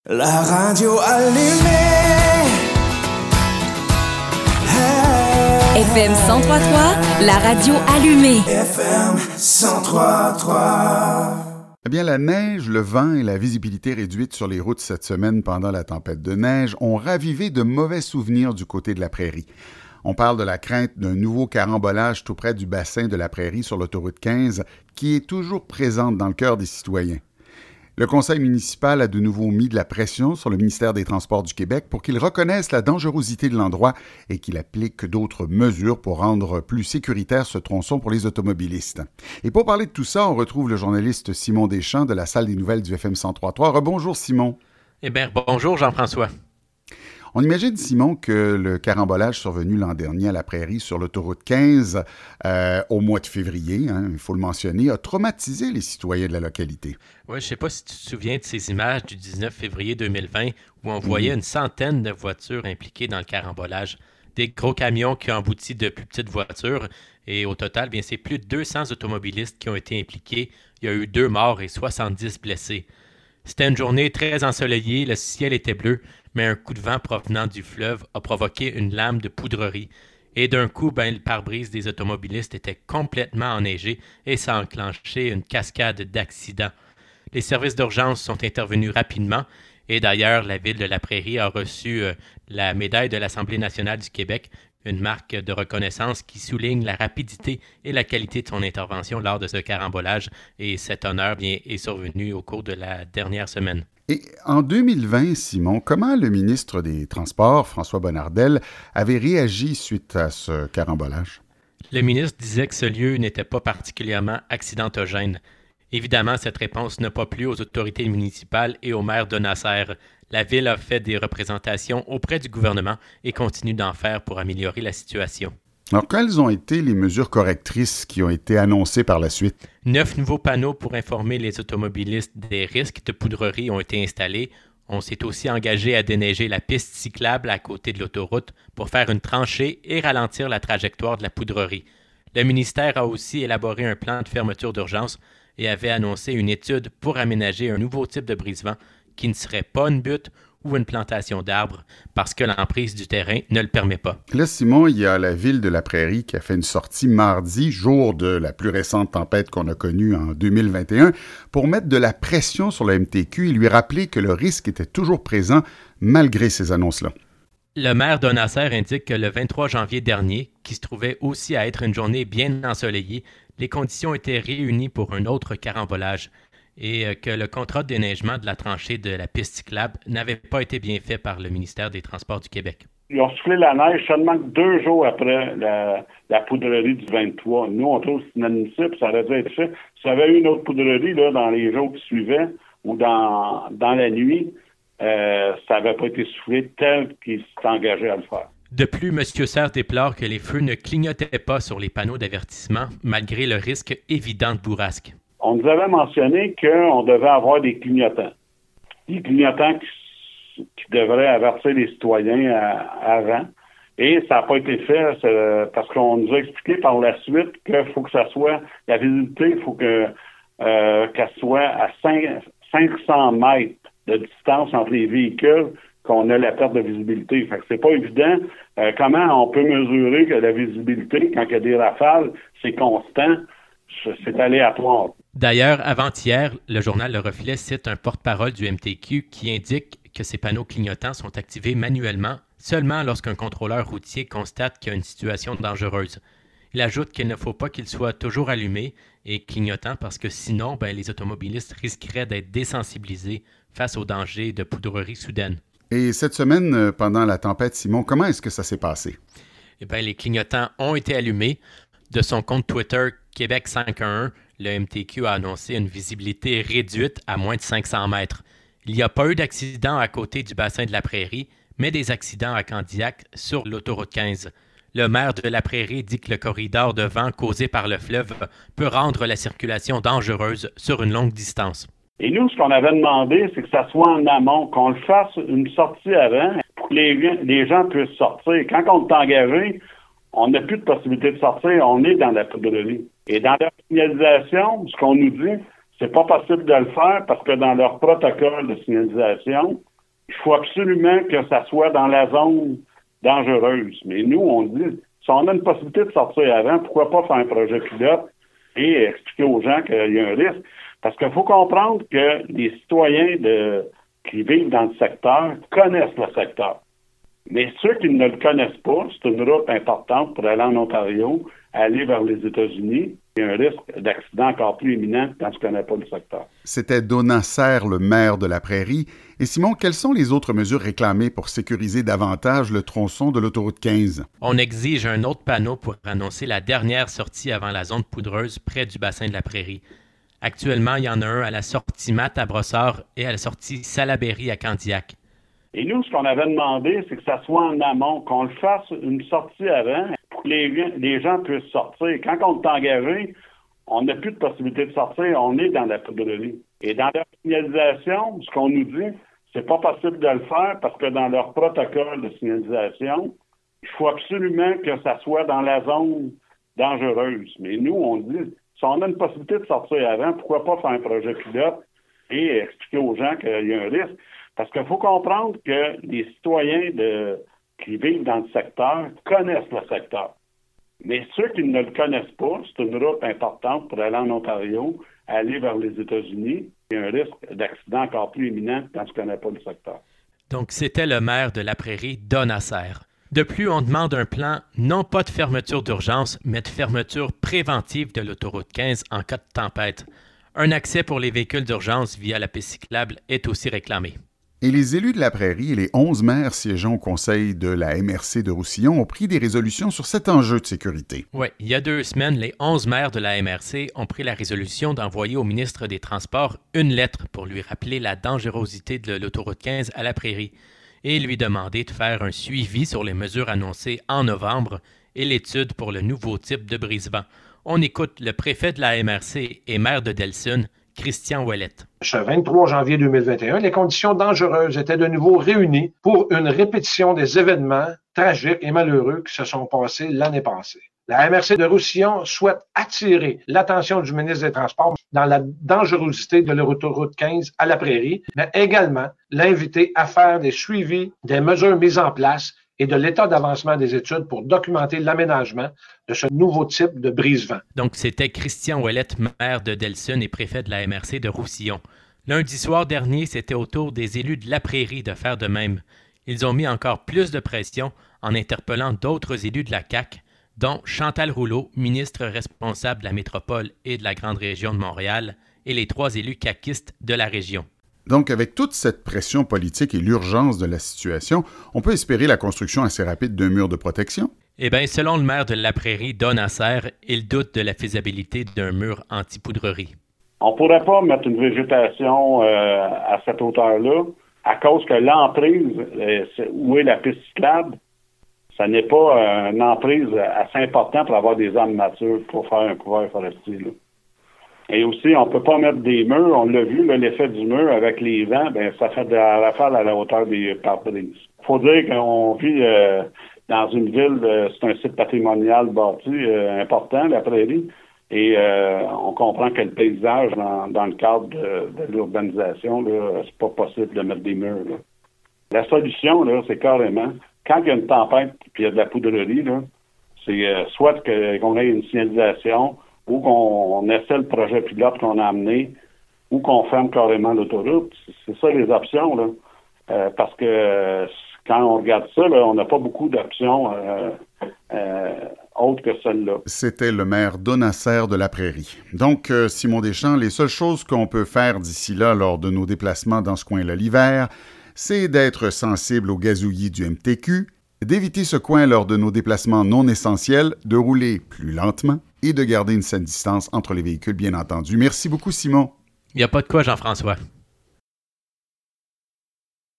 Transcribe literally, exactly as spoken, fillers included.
La radio allumée. Hey. F M cent trois virgule trois, la radio allumée. F M cent trois virgule trois. Eh bien, la neige, le vent et la visibilité réduite sur les routes cette semaine pendant la tempête de neige ont ravivé de mauvais souvenirs du côté de la prairie. On parle de la crainte d'un nouveau carambolage tout près du bassin de la prairie sur l'autoroute quinze qui est toujours présente dans le cœur des citoyens. Le conseil municipal a de nouveau mis de la pression sur le ministère des Transports du Québec pour qu'il reconnaisse la dangerosité de l'endroit et qu'il applique d'autres mesures pour rendre plus sécuritaire ce tronçon pour les automobilistes. Et pour parler de tout ça, on retrouve le journaliste Simon Deschamps de la salle des nouvelles du F M cent trois virgule trois. Rebonjour Simon. Eh bien, bonjour Jean-François. On imagine, Simon, que le carambolage survenu l'an dernier à la prairie sur l'autoroute quinze, euh, au mois de février, hein, il faut le mentionner, a traumatisé les citoyens de la localité. Oui, je ne sais pas si tu te souviens de ces images du dix-neuf février deux mille vingt où on voyait mmh. une centaine de voitures impliquées dans le carambolage. Des gros camions qui ont abouti de plus petites voitures. Et au total, bien, c'est plus de deux cents automobilistes qui ont été impliqués. Il y a eu deux morts et soixante-dix blessés. C'était une journée très ensoleillée, le ciel était bleu, mais un coup de vent provenant du fleuve a provoqué une lame de poudrerie. Et d'un coup, ben, le pare-brise des automobilistes était complètement enneigé et ça a enclenché une cascade d'accidents. Les services d'urgence sont intervenus rapidement et d'ailleurs, la ville de La Prairie a reçu euh, la médaille de l'Assemblée nationale du Québec, une marque de reconnaissance qui souligne la rapidité et la qualité de son intervention lors de ce carambolage. Et cet honneur bien, est survenu au cours de la dernière semaine. Et en deux mille vingt, Simon, comment le ministre des Transports, François Bonnardel, avait réagi suite à ce carambolage? Le ministre disait que ce lieu n'était pas particulièrement accidentogène. Évidemment, cette réponse n'a pas plu aux autorités municipales et au maire de Nasser. La ville a fait des représentations auprès du gouvernement et continue d'en faire pour améliorer la situation. Alors, quelles ont été les mesures correctrices qui ont été annoncées par la suite? Neuf nouveaux panneaux pour informer les automobilistes des risques de poudrerie ont été installés. On s'est aussi engagé à déneiger la piste cyclable à côté de l'autoroute pour faire une tranchée et ralentir la trajectoire de la poudrerie. Le ministère a aussi élaboré un plan de fermeture d'urgence et avait annoncé une étude pour aménager un nouveau type de brise-vent qui ne serait pas une butte ou une plantation d'arbres parce que l'emprise du terrain ne le permet pas. Là, Simon, il y a la ville de La Prairie qui a fait une sortie mardi, jour de la plus récente tempête qu'on a connue en deux mille vingt et un, pour mettre de la pression sur le M T Q et lui rappeler que le risque était toujours présent malgré ces annonces-là. Le maire de Nasser indique que le vingt-trois janvier dernier, qui se trouvait aussi à être une journée bien ensoleillée, les conditions étaient réunies pour un autre carambolage et que le contrat de déneigement de la tranchée de la piste cyclable n'avait pas été bien fait par le ministère des Transports du Québec. Ils ont soufflé la neige seulement deux jours après la, la poudrerie du vingt-trois. Nous, on trouve que c'est inadmissible, ça aurait dû être fait. Si ça avait eu une autre poudrerie là, dans les jours qui suivaient ou dans, dans la nuit, euh, ça n'avait pas été soufflé tel qu'ils s'étaient engagés à le faire. De plus, M. Serre déplore que les feux ne clignotaient pas sur les panneaux d'avertissement malgré le risque évident de bourrasque. On nous avait mentionné qu'on devait avoir des clignotants. Des clignotants qui, qui devraient avertir les citoyens à, avant. Et ça n'a pas été fait parce qu'on nous a expliqué par la suite qu'il faut que ça soit, la visibilité, il faut que euh, qu'elle soit à cinq cents mètres de distance entre les véhicules qu'on a la perte de visibilité. Fait que c'est pas évident. Euh, comment on peut mesurer que la visibilité, quand il y a des rafales, c'est constant, c'est aléatoire. D'ailleurs, avant-hier, le journal Le Reflet cite un porte-parole du M T Q qui indique que ces panneaux clignotants sont activés manuellement seulement lorsqu'un contrôleur routier constate qu'il y a une situation dangereuse. Il ajoute qu'il ne faut pas qu'ils soient toujours allumés et clignotants parce que sinon, ben, les automobilistes risqueraient d'être désensibilisés face aux dangers de poudrerie soudaine. Et cette semaine, pendant la tempête, Simon, comment est-ce que ça s'est passé? Eh bien, les clignotants ont été allumés. De son compte Twitter Québec cinq un un, le M T Q a annoncé une visibilité réduite à moins de cinq cents mètres. Il n'y a pas eu d'accident à côté du bassin de la Prairie, mais des accidents à Candiac sur l'autoroute quinze. Le maire de la Prairie dit que le corridor de vent causé par le fleuve peut rendre la circulation dangereuse sur une longue distance. Et nous, ce qu'on avait demandé, c'est que ça soit en amont, qu'on le fasse une sortie avant pour que les, les gens puissent sortir. Quand on est engagé, on n'a plus de possibilité de sortir, on est dans la poudrerie. Et dans leur signalisation, ce qu'on nous dit, c'est pas possible de le faire parce que dans leur protocole de signalisation, il faut absolument que ça soit dans la zone dangereuse. Mais nous, on dit, si on a une possibilité de sortir avant, pourquoi pas faire un projet pilote et expliquer aux gens qu'il y a un risque? Parce qu'il faut comprendre que les citoyens de, qui vivent dans le secteur connaissent le secteur. Mais ceux qui ne le connaissent pas, c'est une route importante pour aller en Ontario, aller vers les États-Unis. Il y a un risque d'accident encore plus imminent quand tu ne connais pas le secteur. C'était Donald Serre, le maire de la Prairie. Et Simon, quelles sont les autres mesures réclamées pour sécuriser davantage le tronçon de l'autoroute quinze? On exige un autre panneau pour annoncer la dernière sortie avant la zone poudreuse près du bassin de la Prairie. Actuellement, il y en a un à la sortie Matt à Brossard et à la sortie Salaberry à Candiac. Et nous, ce qu'on avait demandé, c'est que ça soit en amont, qu'on le fasse une sortie avant pour que les, les gens puissent sortir. Quand on est engagé, on n'a plus de possibilité de sortir, on est dans la poudrerie. Et dans leur signalisation, ce qu'on nous dit, c'est pas possible de le faire parce que dans leur protocole de signalisation, il faut absolument que ça soit dans la zone dangereuse. Mais nous, on dit, si on a une possibilité de sortir avant, pourquoi pas faire un projet pilote et expliquer aux gens qu'il y a un risque? Parce qu'il faut comprendre que les citoyens de, qui vivent dans le secteur connaissent le secteur. Mais ceux qui ne le connaissent pas, c'est une route importante pour aller en Ontario, aller vers les États-Unis. Il y a un risque d'accident encore plus imminent quand tu ne connais pas le secteur. Donc, c'était le maire de la Prairie, Donald Serre. De plus, on demande un plan, non pas de fermeture d'urgence, mais de fermeture préventive de l'autoroute quinze en cas de tempête. Un accès pour les véhicules d'urgence via la piste cyclable est aussi réclamé. Et les élus de la Prairie et les onze maires siégeant au conseil de la M R C de Roussillon ont pris des résolutions sur cet enjeu de sécurité. Oui, il y a deux semaines, les onze maires de la M R C ont pris la résolution d'envoyer au ministre des Transports une lettre pour lui rappeler la dangerosité de l'autoroute quinze à la Prairie et lui demander de faire un suivi sur les mesures annoncées en novembre et l'étude pour le nouveau type de brise-vent. On écoute le préfet de la M R C et maire de Delsun, Christian Ouellette. Ce vingt-trois janvier deux mille vingt et un, les conditions dangereuses étaient de nouveau réunies pour une répétition des événements tragiques et malheureux qui se sont passés l'année passée. La M R C de Roussillon souhaite attirer l'attention du ministre des Transports dans la dangerosité de l'autoroute quinze à la Prairie, mais également l'inviter à faire des suivis des mesures mises en place et de l'état d'avancement des études pour documenter l'aménagement de ce nouveau type de brise-vent. Donc, c'était Christian Ouellette, maire de Delsun et préfet de la M R C de Roussillon. Lundi soir dernier, c'était au tour des élus de la Prairie de faire de même. Ils ont mis encore plus de pression en interpellant d'autres élus de la C A Q, dont Chantal Rouleau, ministre responsable de la métropole et de la grande région de Montréal, et les trois élus caquistes de la région. Donc, avec toute cette pression politique et l'urgence de la situation, on peut espérer la construction assez rapide d'un mur de protection? Eh bien, selon le maire de la Prairie, Donald Serre, il doute de la faisabilité d'un mur anti-poudrerie. On ne pourrait pas mettre une végétation euh, à cette hauteur-là à cause que l'emprise, euh, où est la piste cyclable, ça n'est pas euh, une emprise assez importante pour avoir des arbres matures pour faire un couvert forestier, là. Et aussi, on ne peut pas mettre des murs. On l'a vu, là, l'effet du mur avec les vents, ben ça fait de la rafale à la hauteur des pare-brises. Il faut dire qu'on vit euh, dans une ville, euh, c'est un site patrimonial bâti euh, important, la Prairie, et euh, on comprend que le paysage, dans, dans le cadre de, de l'urbanisation, là, c'est pas possible de mettre des murs, là. La solution, là, c'est carrément, quand il y a une tempête et il y a de la poudrerie, là, c'est euh, soit que, qu'on ait une signalisation, ou qu'on on essaie le projet pilote qu'on a amené, ou qu'on ferme carrément l'autoroute. C'est ça les options, là. Euh, parce que euh, quand on regarde ça, là, on n'a pas beaucoup d'options euh, euh, autres que celle-là. C'était le maire Donald Serre de la Prairie. Donc, euh, Simon Deschamps, les seules choses qu'on peut faire d'ici là lors de nos déplacements dans ce coin-là l'hiver, c'est d'être sensible au gazouillis du M T Q, d'éviter ce coin lors de nos déplacements non essentiels, de rouler plus lentement et de garder une saine distance entre les véhicules, bien entendu. Merci beaucoup, Simon. Il n'y a pas de quoi, Jean-François.